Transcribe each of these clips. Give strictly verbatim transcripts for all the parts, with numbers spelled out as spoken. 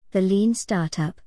The Lean Startup.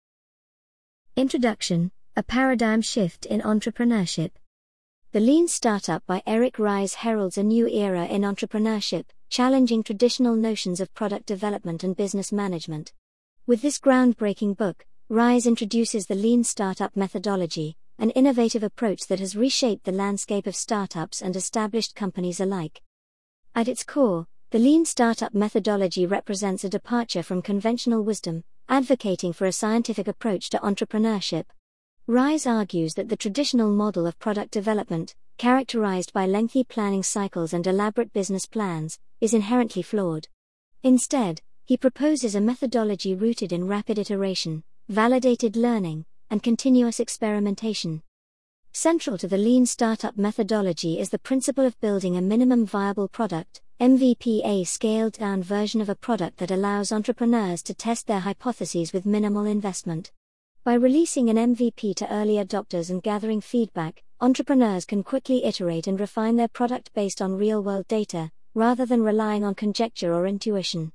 Introduction: A Paradigm Shift in Entrepreneurship. The Lean Startup by Eric Ries heralds a new era in entrepreneurship, challenging traditional notions of product development and business management. With this groundbreaking book, Ries introduces the Lean Startup methodology, an innovative approach that has reshaped the landscape of startups and established companies alike. At its core, the Lean Startup methodology represents a departure from conventional wisdom, advocating for a scientific approach to entrepreneurship. Ries argues that the traditional model of product development, characterized by lengthy planning cycles and elaborate business plans, is inherently flawed. Instead, he proposes a methodology rooted in rapid iteration, validated learning, and continuous experimentation. Central to the Lean Startup methodology is the principle of building a minimum viable product, M V P, a scaled-down version of a product that allows entrepreneurs to test their hypotheses with minimal investment. By releasing an M V P to early adopters and gathering feedback, entrepreneurs can quickly iterate and refine their product based on real-world data, rather than relying on conjecture or intuition.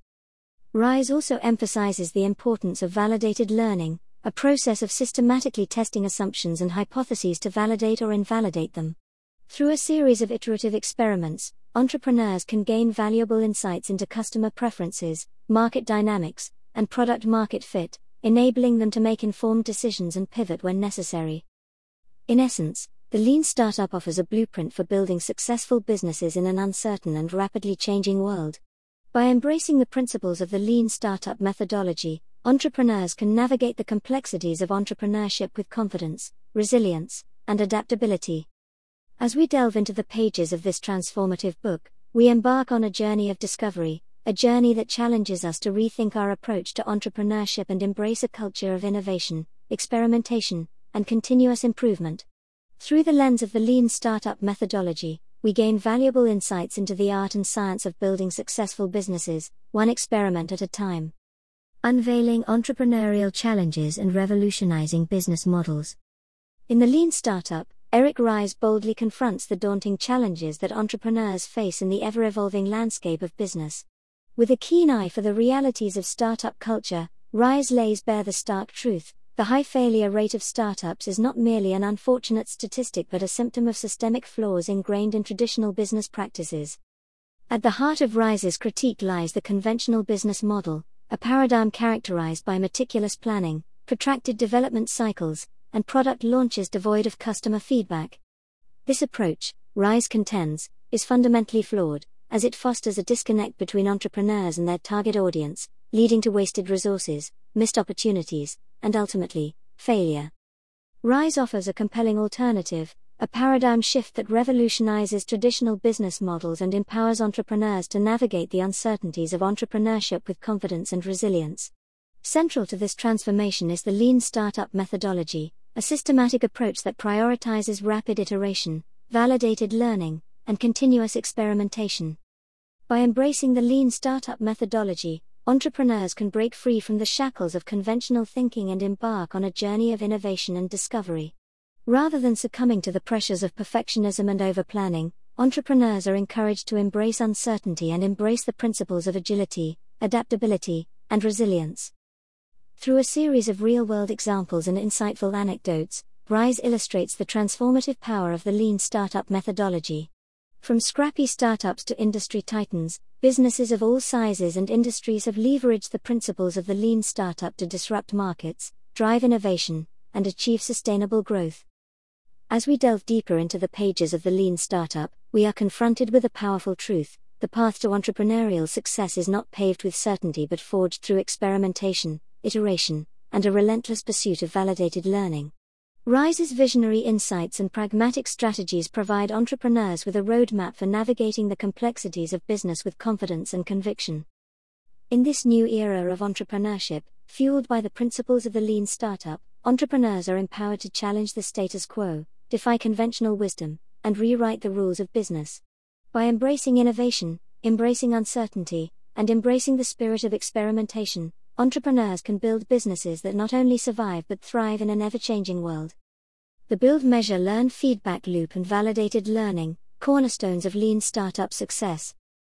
Ries also emphasizes the importance of validated learning, a process of systematically testing assumptions and hypotheses to validate or invalidate them. Through a series of iterative experiments, entrepreneurs can gain valuable insights into customer preferences, market dynamics, and product market fit, enabling them to make informed decisions and pivot when necessary. In essence, the Lean Startup offers a blueprint for building successful businesses in an uncertain and rapidly changing world. By embracing the principles of the Lean Startup methodology, entrepreneurs can navigate the complexities of entrepreneurship with confidence, resilience, and adaptability. As we delve into the pages of this transformative book, we embark on a journey of discovery, a journey that challenges us to rethink our approach to entrepreneurship and embrace a culture of innovation, experimentation, and continuous improvement. Through the lens of the Lean Startup methodology, we gain valuable insights into the art and science of building successful businesses, one experiment at a time. Unveiling entrepreneurial challenges and revolutionizing business models. In the Lean Startup, Eric Ries boldly confronts the daunting challenges that entrepreneurs face in the ever-evolving landscape of business. With a keen eye for the realities of startup culture, Ries lays bare the stark truth: the high failure rate of startups is not merely an unfortunate statistic but a symptom of systemic flaws ingrained in traditional business practices. At the heart of Ries's critique lies the conventional business model, a paradigm characterized by meticulous planning, protracted development cycles, and product launches devoid of customer feedback. This approach, Ries contends, is fundamentally flawed, as it fosters a disconnect between entrepreneurs and their target audience, leading to wasted resources, missed opportunities, and ultimately, failure. Ries offers a compelling alternative, a paradigm shift that revolutionizes traditional business models and empowers entrepreneurs to navigate the uncertainties of entrepreneurship with confidence and resilience. Central to this transformation is the Lean Startup methodology, a systematic approach that prioritizes rapid iteration, validated learning, and continuous experimentation. By embracing the Lean Startup methodology, entrepreneurs can break free from the shackles of conventional thinking and embark on a journey of innovation and discovery. Rather than succumbing to the pressures of perfectionism and overplanning, entrepreneurs are encouraged to embrace uncertainty and embrace the principles of agility, adaptability, and resilience. Through a series of real-world examples and insightful anecdotes, Ries illustrates the transformative power of the Lean Startup methodology. From scrappy startups to industry titans, businesses of all sizes and industries have leveraged the principles of the Lean Startup to disrupt markets, drive innovation, and achieve sustainable growth. As we delve deeper into the pages of the Lean Startup, we are confronted with a powerful truth: the path to entrepreneurial success is not paved with certainty but forged through experimentation, iteration, and a relentless pursuit of validated learning. Ries's visionary insights and pragmatic strategies provide entrepreneurs with a roadmap for navigating the complexities of business with confidence and conviction. In this new era of entrepreneurship, fueled by the principles of the Lean Startup, entrepreneurs are empowered to challenge the status quo, defy conventional wisdom, and rewrite the rules of business. By embracing innovation, embracing uncertainty, and embracing the spirit of experimentation, entrepreneurs can build businesses that not only survive but thrive in an ever-changing world. The build, measure, learn feedback loop and validated learning, cornerstones of Lean Startup success.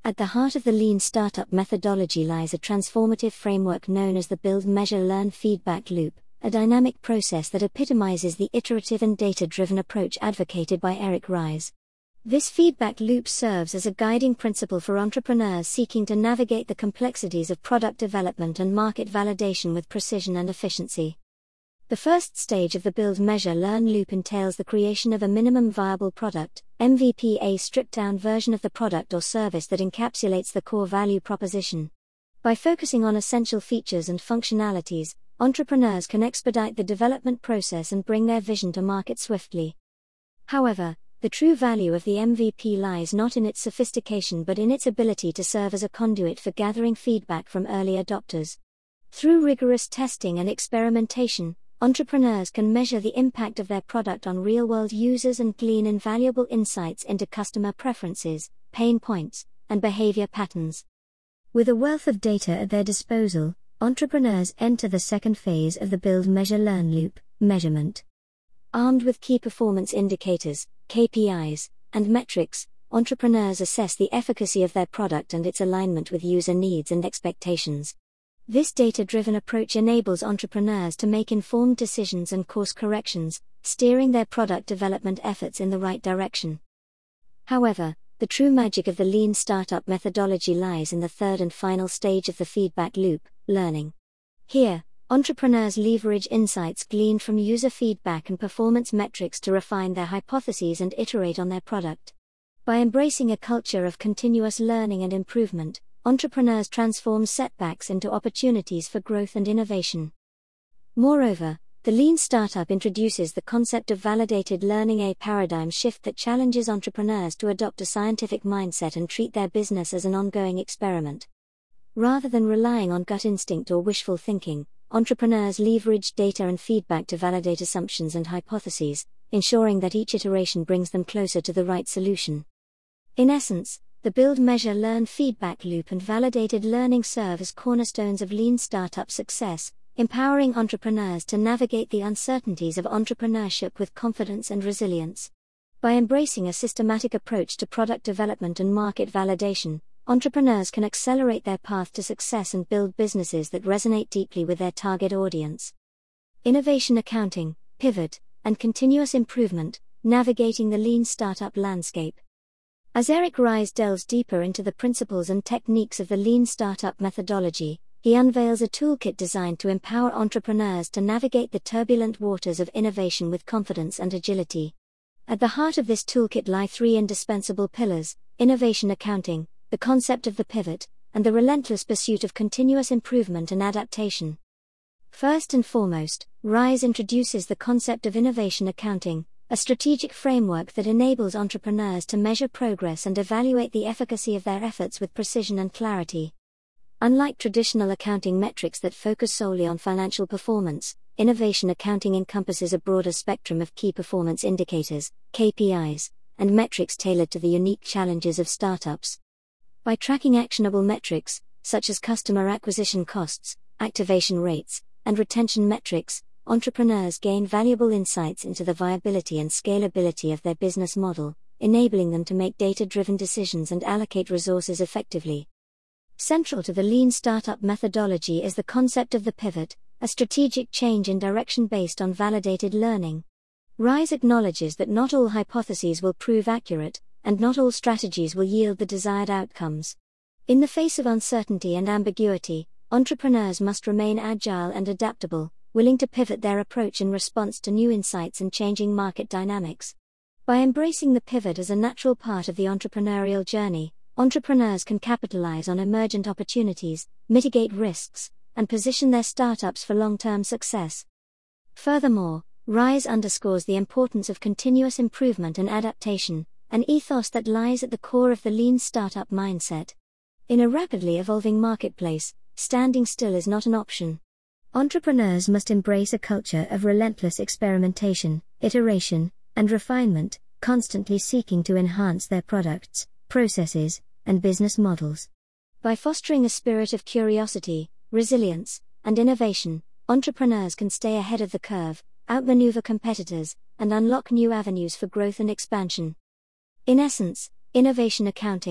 At the heart of the Lean Startup methodology lies a transformative framework known as the Build, Measure, Learn feedback loop, a dynamic process that epitomizes the iterative and data-driven approach advocated by Eric Ries. This feedback loop serves as a guiding principle for entrepreneurs seeking to navigate the complexities of product development and market validation with precision and efficiency. The first stage of the Build, Measure, Learn loop entails the creation of a minimum viable product, M V P, a stripped-down version of the product or service that encapsulates the core value proposition. By focusing on essential features and functionalities, entrepreneurs can expedite the development process and bring their vision to market swiftly. However, the true value of the M V P lies not in its sophistication but in its ability to serve as a conduit for gathering feedback from early adopters. Through rigorous testing and experimentation, entrepreneurs can measure the impact of their product on real-world users and glean invaluable insights into customer preferences, pain points, and behavior patterns. With a wealth of data at their disposal, entrepreneurs enter the second phase of the Build, Measure, Learn loop, measurement. Armed with key performance indicators, K P Is, and metrics, entrepreneurs assess the efficacy of their product and its alignment with user needs and expectations. This data-driven approach enables entrepreneurs to make informed decisions and course corrections, steering their product development efforts in the right direction. However, the true magic of the Lean Startup methodology lies in the third and final stage of the feedback loop, learning. Here, entrepreneurs leverage insights gleaned from user feedback and performance metrics to refine their hypotheses and iterate on their product. By embracing a culture of continuous learning and improvement, entrepreneurs transform setbacks into opportunities for growth and innovation. Moreover, the Lean Startup introduces the concept of validated learning, a paradigm shift that challenges entrepreneurs to adopt a scientific mindset and treat their business as an ongoing experiment. Rather than relying on gut instinct or wishful thinking, entrepreneurs leverage data and feedback to validate assumptions and hypotheses, ensuring that each iteration brings them closer to the right solution. In essence, the Build, Measure, Learn feedback loop and validated learning serve as cornerstones of Lean Startup success, empowering entrepreneurs to navigate the uncertainties of entrepreneurship with confidence and resilience. By embracing a systematic approach to product development and market validation, entrepreneurs can accelerate their path to success and build businesses that resonate deeply with their target audience. Innovation accounting, pivot, and continuous improvement, navigating the Lean Startup landscape. As Eric Ries delves deeper into the principles and techniques of the Lean Startup methodology, he unveils a toolkit designed to empower entrepreneurs to navigate the turbulent waters of innovation with confidence and agility. At the heart of this toolkit lie three indispensable pillars: innovation accounting, the concept of the pivot, and the relentless pursuit of continuous improvement and adaptation. First and foremost, Ries introduces the concept of innovation accounting, a strategic framework that enables entrepreneurs to measure progress and evaluate the efficacy of their efforts with precision and clarity. Unlike traditional accounting metrics that focus solely on financial performance, innovation accounting encompasses a broader spectrum of key performance indicators, K P Is, and metrics tailored to the unique challenges of startups. By tracking actionable metrics, such as customer acquisition costs, activation rates, and retention metrics, entrepreneurs gain valuable insights into the viability and scalability of their business model, enabling them to make data-driven decisions and allocate resources effectively. Central to the Lean Startup methodology is the concept of the pivot, a strategic change in direction based on validated learning. Ries acknowledges that not all hypotheses will prove accurate, and not all strategies will yield the desired outcomes. In the face of uncertainty and ambiguity, entrepreneurs must remain agile and adaptable, willing to pivot their approach in response to new insights and changing market dynamics. By embracing the pivot as a natural part of the entrepreneurial journey, entrepreneurs can capitalize on emergent opportunities, mitigate risks, and position their startups for long-term success. Furthermore, Ries underscores the importance of continuous improvement and adaptation, an ethos that lies at the core of the Lean Startup mindset. In a rapidly evolving marketplace, standing still is not an option. Entrepreneurs must embrace a culture of relentless experimentation, iteration, and refinement, constantly seeking to enhance their products, processes, and business models. By fostering a spirit of curiosity, resilience, and innovation, entrepreneurs can stay ahead of the curve, outmaneuver competitors, and unlock new avenues for growth and expansion. In essence, innovation accounting,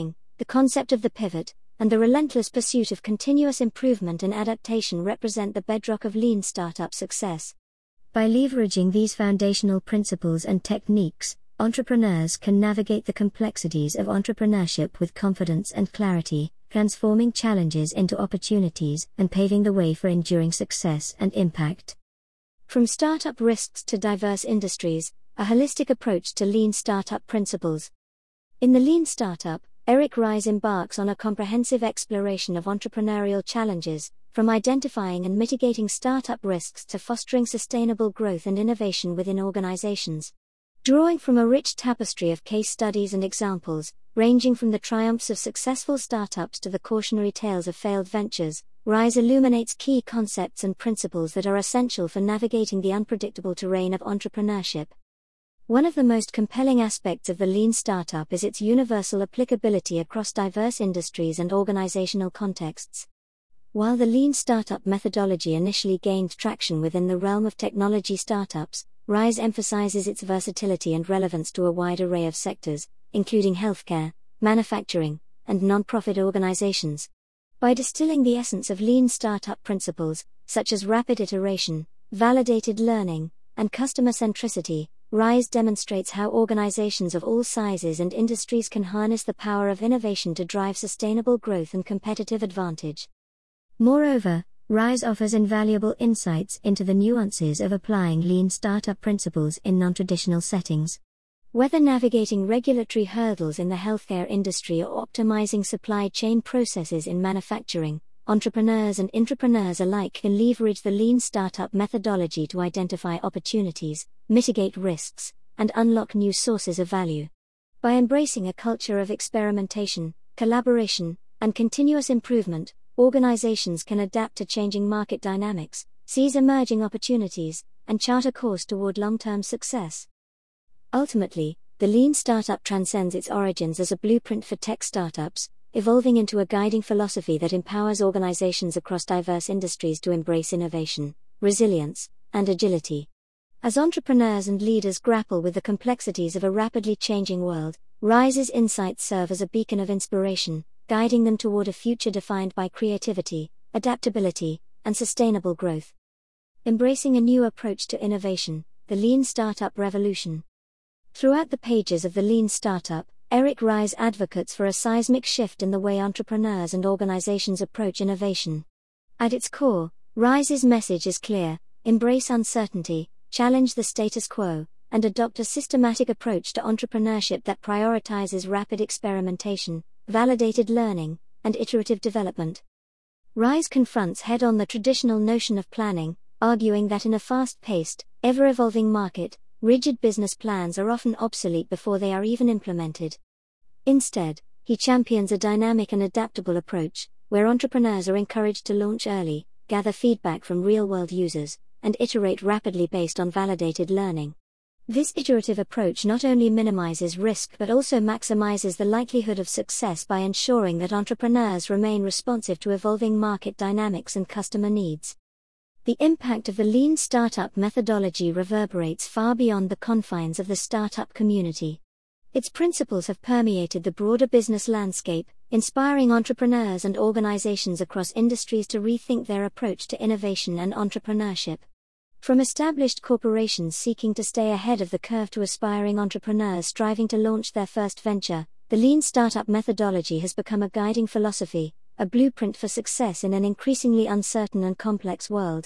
the concept of the pivot, and the relentless pursuit of continuous improvement and adaptation represent the bedrock of lean startup success. By leveraging these foundational principles and techniques, entrepreneurs can navigate the complexities of entrepreneurship with confidence and clarity, transforming challenges into opportunities and paving the way for enduring success and impact. From startup risks to diverse industries, a holistic approach to lean startup principles. In the Lean Startup, Eric Ries embarks on a comprehensive exploration of entrepreneurial challenges, from identifying and mitigating startup risks to fostering sustainable growth and innovation within organizations. Drawing from a rich tapestry of case studies and examples, ranging from the triumphs of successful startups to the cautionary tales of failed ventures, Ries illuminates key concepts and principles that are essential for navigating the unpredictable terrain of entrepreneurship. One of the most compelling aspects of the lean startup is its universal applicability across diverse industries and organizational contexts. While the lean startup methodology initially gained traction within the realm of technology startups, Ries emphasizes its versatility and relevance to a wide array of sectors, including healthcare, manufacturing, and non-profit organizations. By distilling the essence of lean startup principles, such as rapid iteration, validated learning, and customer centricity, Ries demonstrates how organizations of all sizes and industries can harness the power of innovation to drive sustainable growth and competitive advantage. Moreover, Ries offers invaluable insights into the nuances of applying lean startup principles in non-traditional settings. Whether navigating regulatory hurdles in the healthcare industry or optimizing supply chain processes in manufacturing, entrepreneurs and intrapreneurs alike can leverage the lean startup methodology to identify opportunities, mitigate risks, and unlock new sources of value. By embracing a culture of experimentation, collaboration, and continuous improvement, organizations can adapt to changing market dynamics, seize emerging opportunities, and chart a course toward long-term success. Ultimately, the lean startup transcends its origins as a blueprint for tech startups, evolving into a guiding philosophy that empowers organizations across diverse industries to embrace innovation, resilience, and agility. As entrepreneurs and leaders grapple with the complexities of a rapidly changing world, Ries's insights serve as a beacon of inspiration, guiding them toward a future defined by creativity, adaptability, and sustainable growth. Embracing a new approach to innovation, the Lean Startup Revolution. Throughout the pages of the Lean Startup, Eric Ries advocates for a seismic shift in the way entrepreneurs and organizations approach innovation. At its core, Ries's message is clear: embrace uncertainty, challenge the status quo, and adopt a systematic approach to entrepreneurship that prioritizes rapid experimentation, validated learning, and iterative development. Ries confronts head-on the traditional notion of planning, arguing that in a fast-paced, ever-evolving market, rigid business plans are often obsolete before they are even implemented. Instead, he champions a dynamic and adaptable approach, where entrepreneurs are encouraged to launch early, gather feedback from real-world users, and iterate rapidly based on validated learning. This iterative approach not only minimizes risk but also maximizes the likelihood of success by ensuring that entrepreneurs remain responsive to evolving market dynamics and customer needs. The impact of the lean startup methodology reverberates far beyond the confines of the startup community. Its principles have permeated the broader business landscape, inspiring entrepreneurs and organizations across industries to rethink their approach to innovation and entrepreneurship. From established corporations seeking to stay ahead of the curve to aspiring entrepreneurs striving to launch their first venture, the lean startup methodology has become a guiding philosophy, a blueprint for success in an increasingly uncertain and complex world.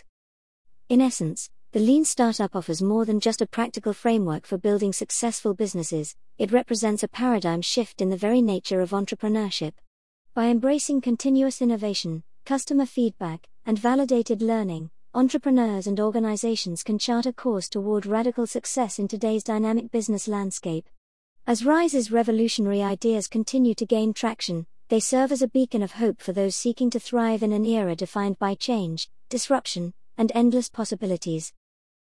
In essence, the lean startup offers more than just a practical framework for building successful businesses, it represents a paradigm shift in the very nature of entrepreneurship. By embracing continuous innovation, customer feedback, and validated learning, entrepreneurs and organizations can chart a course toward radical success in today's dynamic business landscape. As Ries's revolutionary ideas continue to gain traction, they serve as a beacon of hope for those seeking to thrive in an era defined by change, disruption, and endless possibilities.